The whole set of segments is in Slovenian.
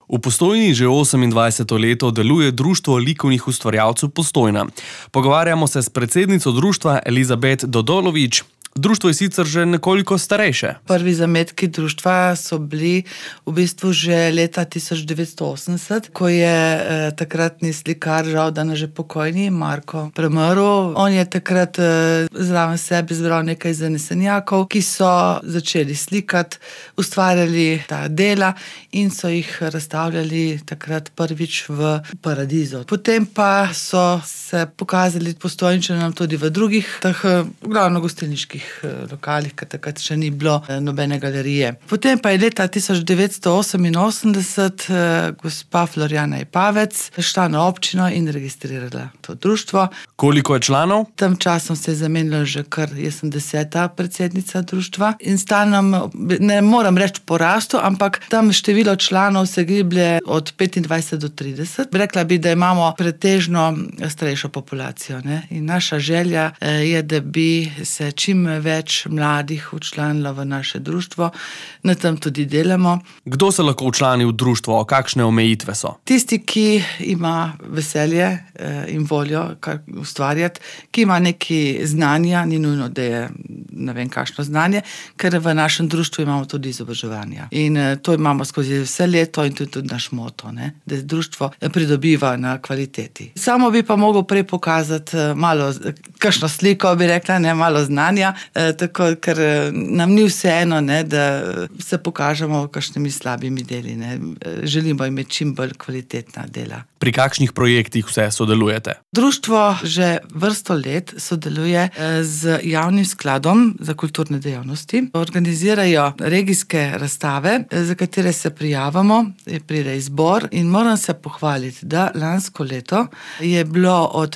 V Postojni že 28. leto deluje Društvo likovnih ustvarjalcev Postojna. Pogovarjamo se s predsednico društva Elizabet Dodolovič. Društvo je sicer že nekoliko starejše. Prvi zametki društva so bili v bistvu že leta 1980, ko je takratni slikar, žal danes že pokojni, Marko premrl. On je takrat zraven sebe zbral nekaj zanesenjakov, ki so začeli slikati, ustvarjali ta dela in so jih razstavljali takrat prvič v Paradizu. Potem pa so se pokazali Postojnčanom tudi v drugih, glavno gostilniških lokalih, ker takrat še ni bilo nobene galerije. Potem pa je leta 1988 gospa Florjana Ipavec šla na občino in registrirala to društvo. Koliko je članov? Tem časom se je zamenjalo že kar, jaz sem 10. predsednica društva in stalno, ne moram reči porastu, ampak tam število članov se giblje od 25 do 30. Rekla bi, da imamo pretežno starejšo populacijo, ne? In naša želja je, da bi se čim več mladih včlanilo v naše društvo. Na tem tudi delamo. Kdo se lahko včlani v društvo? Kakšne omejitve so? Tisti, ki ima veselje in voljo ustvarjati, ki ima neki znanja, ni nujno, da je ne vem kakšno znanje, ker v našem društvu imamo tudi izobraževanja. In to imamo skozi vse leto in to je tudi naš moto, ne? Da društvo pridobiva na kvaliteti. Samo bi pa mogel prej pokazati malo, kakšno sliko bi rekla, ne, malo znanja, tako, ker nam ni vseeno, ne, da se pokažemo kakšnimi slabimi deli, ne. Želimo imeti čim bolj kvalitetna dela. Pri kakšnih projektih vse sodelujete? Društvo že vrsto let sodeluje z javnim skladom za kulturne dejavnosti. Organizirajo regijske razstave, za katere se prijavimo, pride izbor in moram se pohvaliti, da lansko leto je bilo od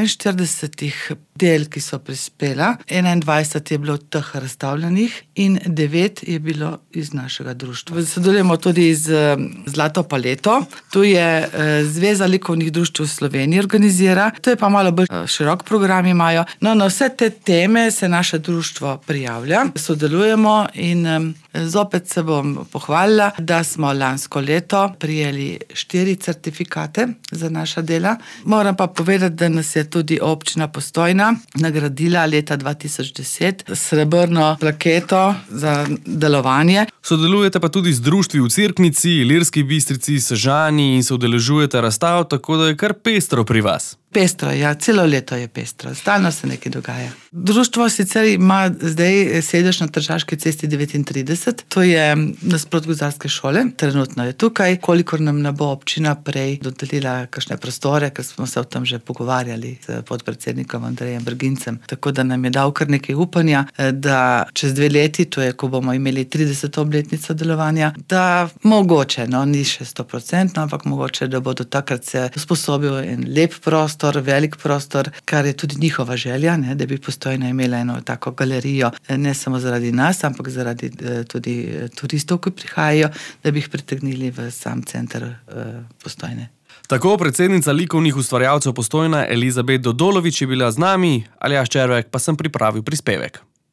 42 del, ki so prispela, 21 je bilo teh razstavljenih in 9 je bilo iz našega društva. Sodelujemo tudi z Zlato paleto. Tu je Zveza likovnih društev v Sloveniji organizira. To je pa malo bolj širok program imajo. No, na vse te teme se naše društvo prijavlja. Sodelujemo in zopet se bom pohvalila, da smo lansko leto prijeli 4 certifikate za naša dela. Moram pa povedati, da nas je tudi občina Postojna nagradila leta 2010 srebrno plaketo za delovanje. Sodelujete pa tudi z društvi v Cerknici, Ilirski Bistrici, Sežani in se udeležujete razstav, tako da je kar pestro pri vas. Pestro, ja, celo leto je pestro, stalno se nekaj dogaja. Društvo sicer ima zdaj sedež na Tržaški cesti 39, to je nasproti gozdarske šole, trenutno je tukaj, kolikor nam ne bo občina prej dodelila kakšne prostore, ker smo se o tem že pogovarjali s podpredsednikom Andrejem Brgincem, tako da nam je dal kar nekaj upanja, da čez 2 leti, to je, ko bomo imeli 30. obletnico delovanja, da mogoče, no, ni še 100%, ampak mogoče, da bo do takrat se usposobil en lep prostor, velik prostor, kar je tudi njihova želja, ne, da bi Postojna imela eno tako galerijo, ne samo zaradi nas, ampak zaradi tudi turistov, ki prihajajo, da bi jih pritegnili v sam center Postojne. Tako predsednica likovnih ustvarjalcev Postojna Elizabet Dodolovič je bila z nami, Aljaž Červek pa sem pripravil prispevek.